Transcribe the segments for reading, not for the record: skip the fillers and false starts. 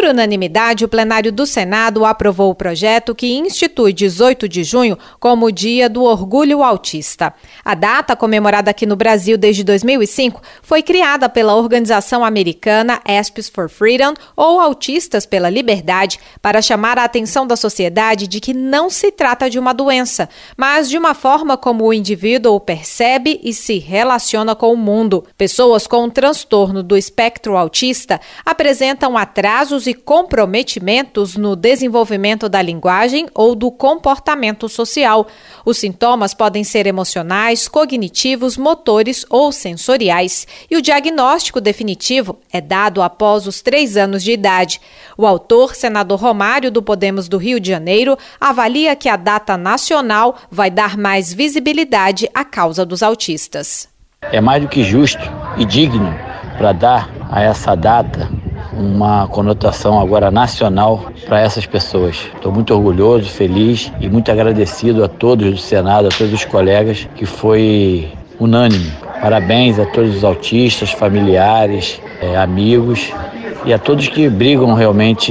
Por unanimidade, o plenário do Senado aprovou o projeto que institui 18 de junho como o Dia do Orgulho Autista. A data, comemorada aqui no Brasil desde 2005, foi criada pela organização americana Aspis for Freedom, ou Autistas pela Liberdade, para chamar a atenção da sociedade de que não se trata de uma doença, mas de uma forma como o indivíduo o percebe e se relaciona com o mundo. Pessoas com um transtorno do espectro autista apresentam atrasos e comprometimentos no desenvolvimento da linguagem ou do comportamento social. Os sintomas podem ser emocionais, cognitivos, motores ou sensoriais, e o diagnóstico definitivo é dado após os 3 anos de idade. O autor, senador Romário, do Podemos do Rio de Janeiro, avalia que a data nacional vai dar mais visibilidade à causa dos autistas. É mais do que justo e digno para dar a essa data uma conotação agora nacional para essas pessoas. Estou muito orgulhoso, feliz e muito agradecido a todos do Senado, a todos os colegas, que foi unânime. Parabéns a todos os autistas, familiares, amigos e a todos que brigam realmente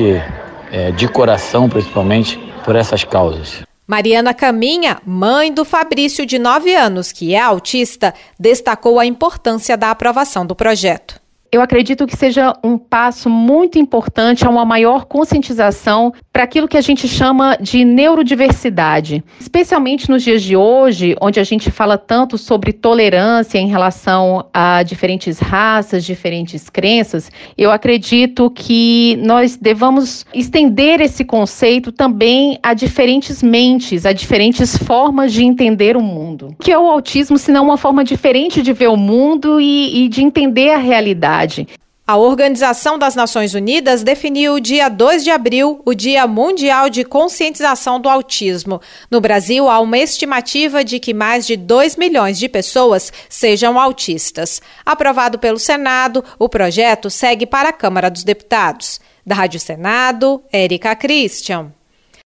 de coração, principalmente, por essas causas. Mariana Caminha, mãe do Fabrício, de 9 anos, que é autista, destacou a importância da aprovação do projeto. Eu acredito que seja um passo muito importante a uma maior conscientização para aquilo que a gente chama de neurodiversidade. Especialmente nos dias de hoje, onde a gente fala tanto sobre tolerância em relação a diferentes raças, diferentes crenças, eu acredito que nós devamos estender esse conceito também a diferentes mentes, a diferentes formas de entender o mundo. O que é o autismo, senão uma forma diferente de ver o mundo e de entender a realidade? A Organização das Nações Unidas definiu o dia 2 de abril, o Dia Mundial de Conscientização do Autismo. No Brasil, há uma estimativa de que mais de 2 milhões de pessoas sejam autistas. Aprovado pelo Senado, o projeto segue para a Câmara dos Deputados. Da Rádio Senado, Érica Christian.